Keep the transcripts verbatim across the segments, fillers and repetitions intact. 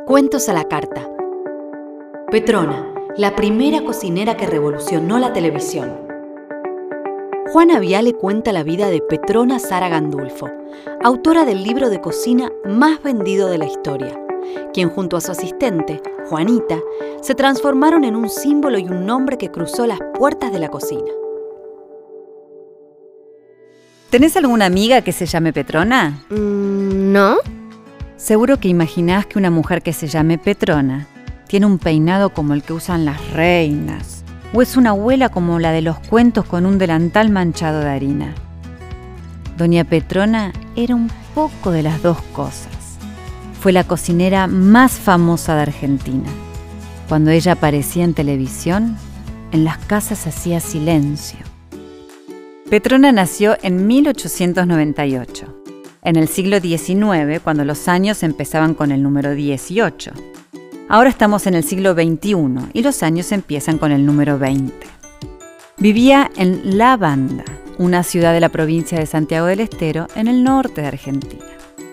Cuentos a la carta. Petrona, la primera cocinera que revolucionó la televisión. Juana Viale cuenta la vida de Petrona Sara Gandulfo, autora del libro de cocina más vendido de la historia, quien junto a su asistente, Juanita, se transformaron en un símbolo y un nombre que cruzó las puertas de la cocina. ¿Tenés alguna amiga que se llame Petrona? Mm, ¿no? Seguro que imaginás que una mujer que se llame Petrona tiene un peinado como el que usan las reinas, o es una abuela como la de los cuentos con un delantal manchado de harina. Doña Petrona era un poco de las dos cosas. Fue la cocinera más famosa de Argentina. Cuando ella aparecía en televisión, en las casas hacía silencio. Petrona nació en mil ochocientos noventa y ocho, en el siglo diecinueve, cuando los años empezaban con el número dieciocho. Ahora estamos en el siglo veintiuno y los años empiezan con el número veinte. Vivía en La Banda, una ciudad de la provincia de Santiago del Estero, en el norte de Argentina.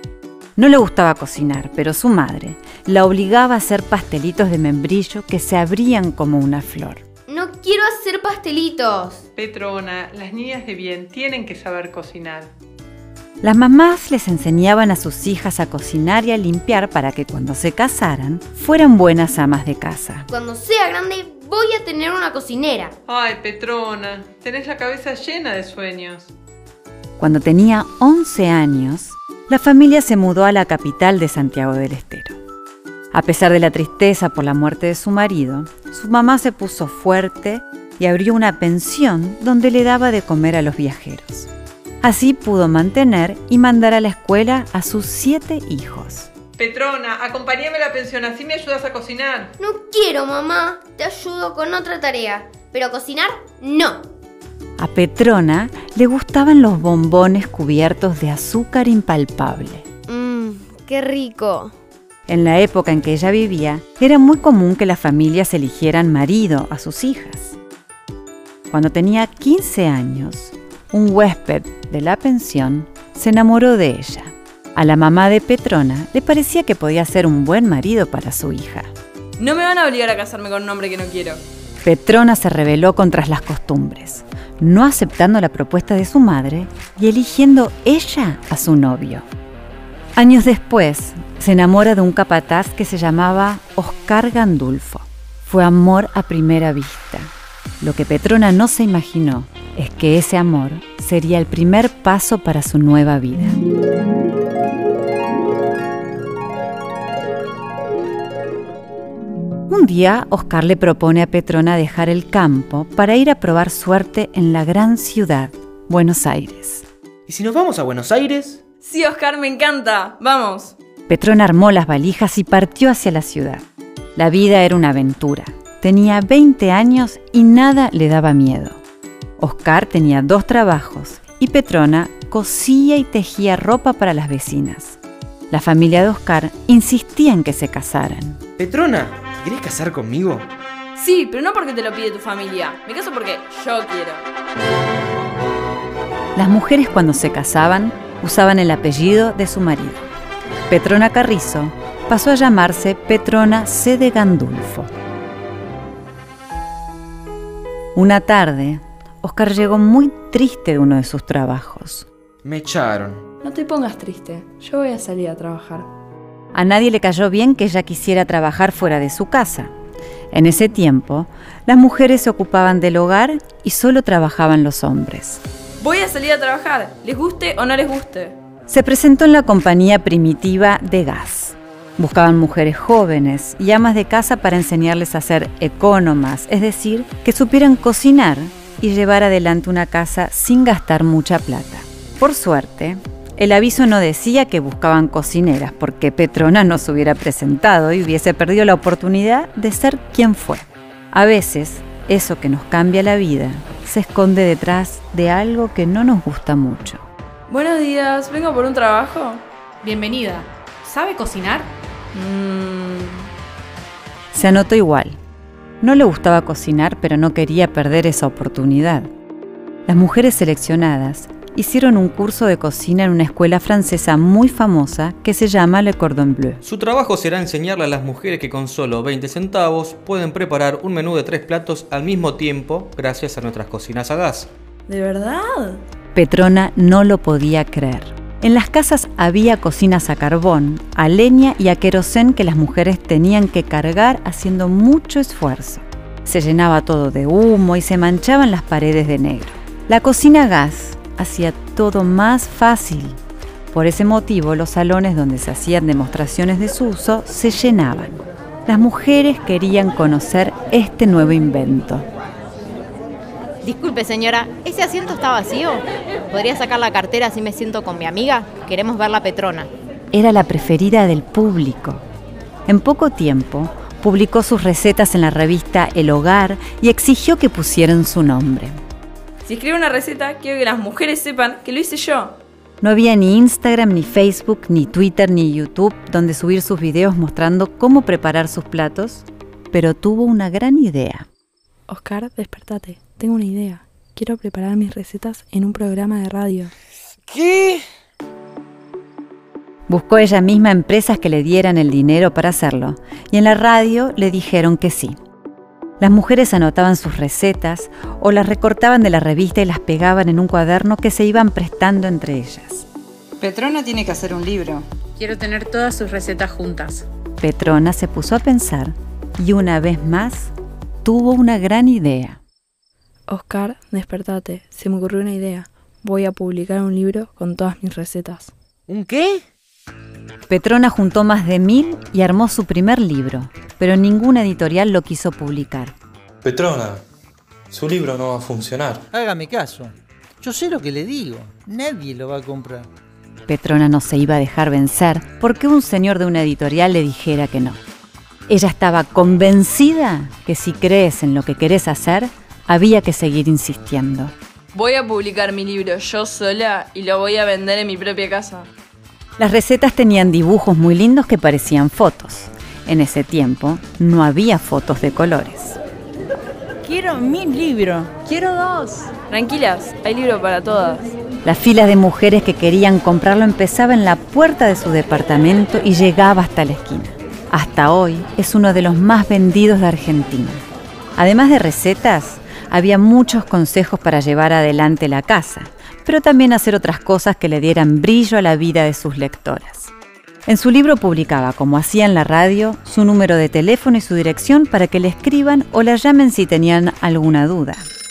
No le gustaba cocinar, pero su madre la obligaba a hacer pastelitos de membrillo que se abrían como una flor. No quiero hacer pastelitos. Petrona, las niñas de bien tienen que saber cocinar. Las mamás les enseñaban a sus hijas a cocinar y a limpiar para que cuando se casaran fueran buenas amas de casa. Cuando sea grande voy a tener una cocinera. Ay, Petrona, tenés la cabeza llena de sueños. Cuando tenía once años, la familia se mudó a la capital de Santiago del Estero. A pesar de la tristeza por la muerte de su marido, su mamá se puso fuerte y abrió una pensión donde le daba de comer a los viajeros. Así pudo mantener y mandar a la escuela a sus siete hijos. Petrona, acompáñame a la pensión, así me ayudas a cocinar. No quiero, mamá. Te ayudo con otra tarea. Pero cocinar, no. A Petrona le gustaban los bombones cubiertos de azúcar impalpable. Mmm, qué rico. En la época en que ella vivía, era muy común que las familias eligieran marido a sus hijas. Cuando tenía quince años, un huésped de la pensión se enamoró de ella. A la mamá de Petrona le parecía que podía ser un buen marido para su hija. No me van a obligar a casarme con un hombre que no quiero. Petrona se rebeló contra las costumbres, no aceptando la propuesta de su madre y eligiendo ella a su novio. Años después, se enamora de un capataz que se llamaba Oscar Gandulfo. Fue amor a primera vista. Lo que Petrona no se imaginó es que ese amor sería el primer paso para su nueva vida. Un día, Oscar le propone a Petrona dejar el campo para ir a probar suerte en la gran ciudad, Buenos Aires. ¿Y si nos vamos a Buenos Aires? Sí, Oscar, me encanta. Vamos. Petrona armó las valijas y partió hacia la ciudad. La vida era una aventura. Tenía veinte años y nada le daba miedo. Oscar tenía dos trabajos y Petrona cosía y tejía ropa para las vecinas. La familia de Oscar insistía en que se casaran. Petrona, ¿te querés casar conmigo? Sí, pero no porque te lo pide tu familia. Me caso porque yo quiero. Las mujeres cuando se casaban usaban el apellido de su marido. Petrona Carrizo pasó a llamarse Petrona C. de Gandulfo. Una tarde, Oscar llegó muy triste de uno de sus trabajos. Me echaron. No te pongas triste. Yo voy a salir a trabajar. A nadie le cayó bien que ella quisiera trabajar fuera de su casa. En ese tiempo, las mujeres se ocupaban del hogar y solo trabajaban los hombres. Voy a salir a trabajar, les guste o no les guste. Se presentó en la compañía primitiva de gas. Buscaban mujeres jóvenes y amas de casa para enseñarles a ser ecónomas, es decir, que supieran cocinar y llevar adelante una casa sin gastar mucha plata. Por suerte, el aviso no decía que buscaban cocineras, porque Petrona no se hubiera presentado y hubiese perdido la oportunidad de ser quien fue. A veces, eso que nos cambia la vida se esconde detrás de algo que no nos gusta mucho. Buenos días, ¿vengo por un trabajo? Bienvenida. ¿Sabe cocinar? Mmm... Se anotó igual. No le gustaba cocinar, pero no quería perder esa oportunidad. Las mujeres seleccionadas hicieron un curso de cocina en una escuela francesa muy famosa que se llama Le Cordon Bleu. Su trabajo será enseñarle a las mujeres que con solo veinte centavos pueden preparar un menú de tres platos al mismo tiempo gracias a nuestras cocinas a gas. ¿De verdad? Petrona no lo podía creer. En las casas había cocinas a carbón, a leña y a querosén que las mujeres tenían que cargar haciendo mucho esfuerzo. Se llenaba todo de humo y se manchaban las paredes de negro. La cocina a gas hacía todo más fácil. Por ese motivo, los salones donde se hacían demostraciones de su uso se llenaban. Las mujeres querían conocer este nuevo invento. Disculpe, señora, ¿ese asiento está vacío? ¿Podría sacar la cartera así me siento con mi amiga? Queremos ver la Petrona. Era la preferida del público. En poco tiempo, publicó sus recetas en la revista El Hogar y exigió que pusieran su nombre. Si escribo una receta, quiero que las mujeres sepan que lo hice yo. No había ni Instagram, ni Facebook, ni Twitter, ni YouTube donde subir sus videos mostrando cómo preparar sus platos, pero tuvo una gran idea. Oscar, despertate. Tengo una idea. Quiero preparar mis recetas en un programa de radio. ¿Qué? Buscó ella misma empresas que le dieran el dinero para hacerlo, y en la radio le dijeron que sí. Las mujeres anotaban sus recetas o las recortaban de la revista y las pegaban en un cuaderno que se iban prestando entre ellas. Petrona tiene que hacer un libro. Quiero tener todas sus recetas juntas. Petrona se puso a pensar y una vez más tuvo una gran idea. Oscar, despertate. Se me ocurrió una idea. Voy a publicar un libro con todas mis recetas. ¿Un qué? Petrona juntó más de mil y armó su primer libro, pero ninguna editorial lo quiso publicar. Petrona, su libro no va a funcionar. Hágame caso. Yo sé lo que le digo. Nadie lo va a comprar. Petrona no se iba a dejar vencer porque un señor de una editorial le dijera que no. Ella estaba convencida que si crees en lo que querés hacer, había que seguir insistiendo. Voy a publicar mi libro yo sola y lo voy a vender en mi propia casa. Las recetas tenían dibujos muy lindos que parecían fotos. En ese tiempo no había fotos de colores. Quiero mi libro. Quiero dos. Tranquilas, hay libro para todas. La fila de mujeres que querían comprarlo empezaba en la puerta de su departamento y llegaba hasta la esquina. Hasta hoy es uno de los más vendidos de Argentina. Además de recetas, había muchos consejos para llevar adelante la casa, pero también hacer otras cosas que le dieran brillo a la vida de sus lectoras. En su libro publicaba, como hacía en la radio, su número de teléfono y su dirección para que le escriban o la llamen si tenían alguna duda.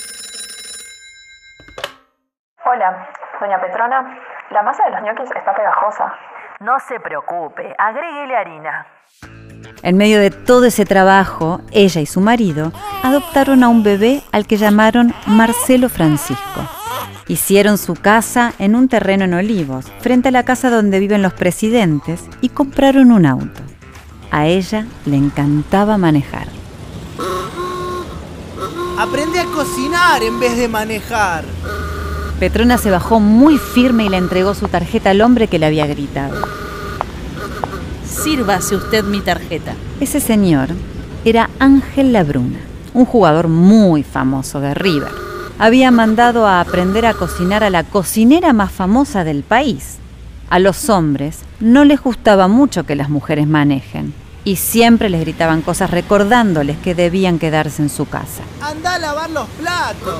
Hola, doña Petrona. La masa de los ñoquis está pegajosa. No se preocupe, agréguele harina. En medio de todo ese trabajo, ella y su marido adoptaron a un bebé al que llamaron Marcelo Francisco. Hicieron su casa en un terreno en Olivos, frente a la casa donde viven los presidentes, y compraron un auto. A ella le encantaba manejar. Aprende a cocinar en vez de manejar. Petrona se bajó muy firme y le entregó su tarjeta al hombre que le había gritado. Sírvase usted mi tarjeta. Ese señor era Ángel Labruna, un jugador muy famoso de River. Había mandado a aprender a cocinar a la cocinera más famosa del país. A los hombres no les gustaba mucho que las mujeres manejen y siempre les gritaban cosas recordándoles que debían quedarse en su casa. ¡Anda a lavar los platos!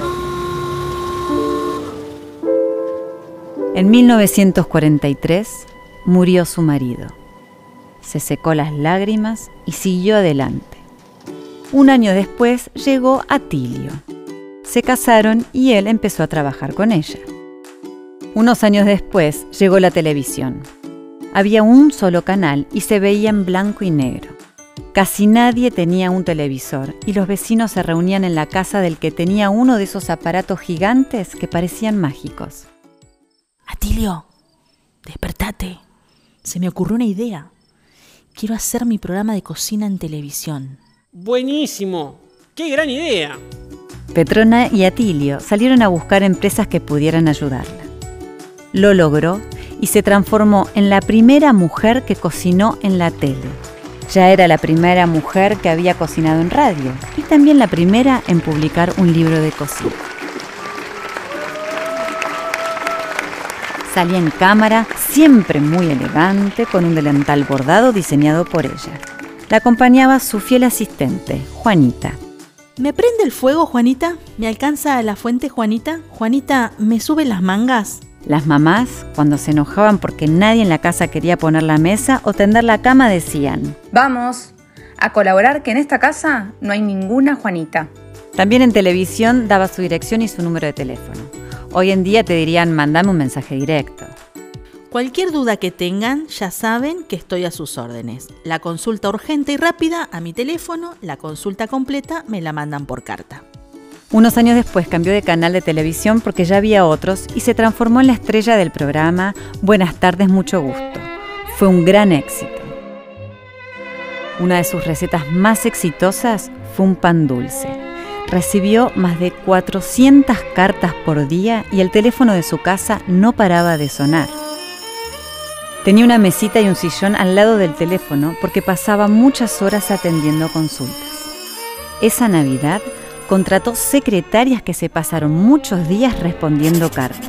En mil novecientos cuarenta y tres murió su marido. Se secó las lágrimas y siguió adelante. Un año después llegó Atilio. Se casaron y él empezó a trabajar con ella. Unos años después llegó la televisión. Había un solo canal y se veía en blanco y negro. Casi nadie tenía un televisor y los vecinos se reunían en la casa del que tenía uno de esos aparatos gigantes que parecían mágicos. Atilio, despertate. Se me ocurrió una idea. Quiero hacer mi programa de cocina en televisión. ¡Buenísimo! ¡Qué gran idea! Petrona y Atilio salieron a buscar empresas que pudieran ayudarla. Lo logró y se transformó en la primera mujer que cocinó en la tele. Ya era la primera mujer que había cocinado en radio y también la primera en publicar un libro de cocina. Salía en cámara, siempre muy elegante, con un delantal bordado diseñado por ella. La acompañaba su fiel asistente, Juanita. ¿Me prende el fuego, Juanita? ¿Me alcanza la fuente, Juanita? Juanita, ¿me sube las mangas? Las mamás, cuando se enojaban porque nadie en la casa quería poner la mesa o tender la cama, decían: Vamos a colaborar, que en esta casa no hay ninguna Juanita. También en televisión daba su dirección y su número de teléfono. Hoy en día te dirían: mandame un mensaje directo. Cualquier duda que tengan, ya saben que estoy a sus órdenes. La consulta urgente y rápida a mi teléfono, la consulta completa me la mandan por carta. Unos años después cambió de canal de televisión porque ya había otros y se transformó en la estrella del programa Buenas tardes, mucho gusto. Fue un gran éxito. Una de sus recetas más exitosas fue un pan dulce. Recibió más de cuatrocientas cartas por día y el teléfono de su casa no paraba de sonar. Tenía una mesita y un sillón al lado del teléfono porque pasaba muchas horas atendiendo consultas. Esa Navidad contrató secretarias que se pasaron muchos días respondiendo cartas.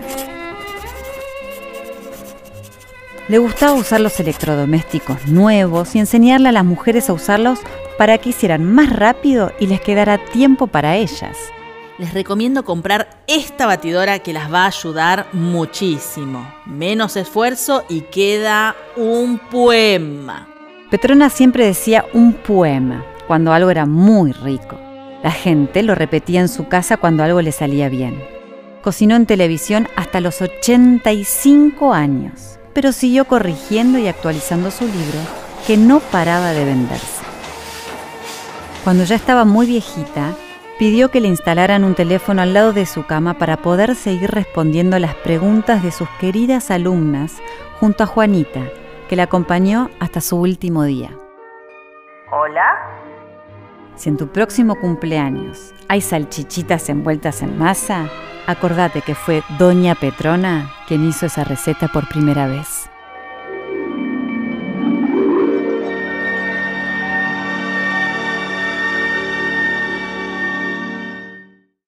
Le gustaba usar los electrodomésticos nuevos y enseñarle a las mujeres a usarlos para que hicieran más rápido y les quedara tiempo para ellas. Les recomiendo comprar esta batidora que las va a ayudar muchísimo. Menos esfuerzo y queda un poema. Petrona siempre decía un poema cuando algo era muy rico. La gente lo repetía en su casa cuando algo le salía bien. Cocinó en televisión hasta los ochenta y cinco años, pero siguió corrigiendo y actualizando su libro, que no paraba de venderse. Cuando ya estaba muy viejita, pidió que le instalaran un teléfono al lado de su cama para poder seguir respondiendo a las preguntas de sus queridas alumnas junto a Juanita, que la acompañó hasta su último día. ¿Hola? Si en tu próximo cumpleaños hay salchichitas envueltas en masa, acordate que fue Doña Petrona quien hizo esa receta por primera vez.